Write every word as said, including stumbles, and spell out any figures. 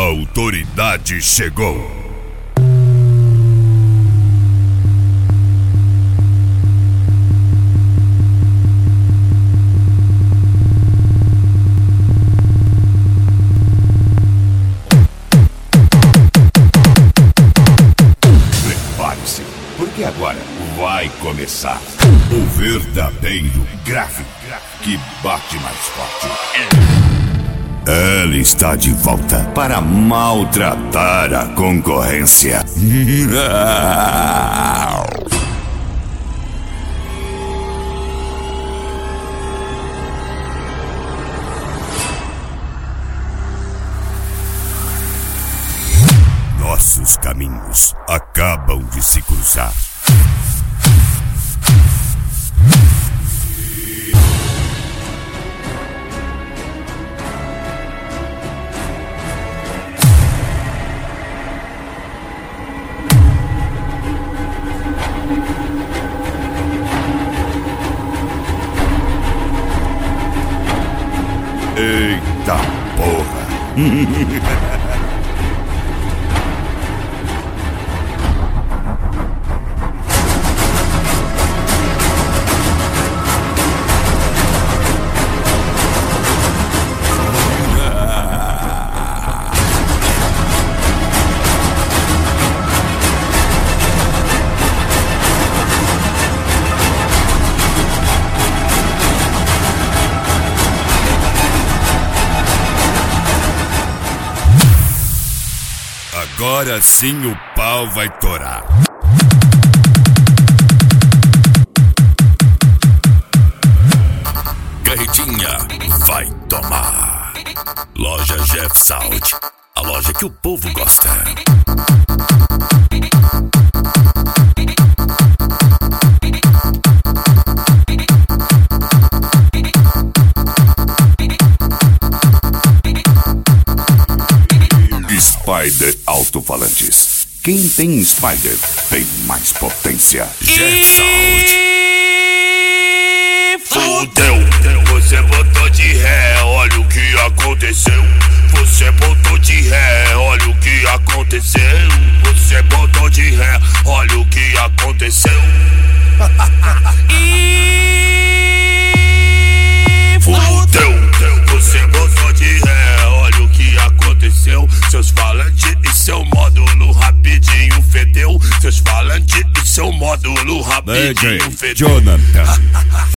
autoridade chegou. Prepare-se, porque agora vai começar o verdadeiro gráfico que bate mais forte. Ela está de volta para maltratar a concorrência. Nossos caminhos acabam de se cruzar. Eita porra! Agora sim o pau vai torar. Carretinha vai tomar. Loja Jeff Sound, a loja que o povo gosta. Spider Alto-Falantes. Quem tem Spider tem mais potência. Jeff Sound. Fudeu, você botou de ré, olha o que aconteceu. Você botou de ré, olha o que aconteceu. Você botou de ré, olha o que aconteceu. Fudeu, você botou de ré, olha o que aconteceu. Seus falantes e seu módulo rapidinho fedeu. Seus falantes e seu módulo rapidinho fedeu. Jonathan.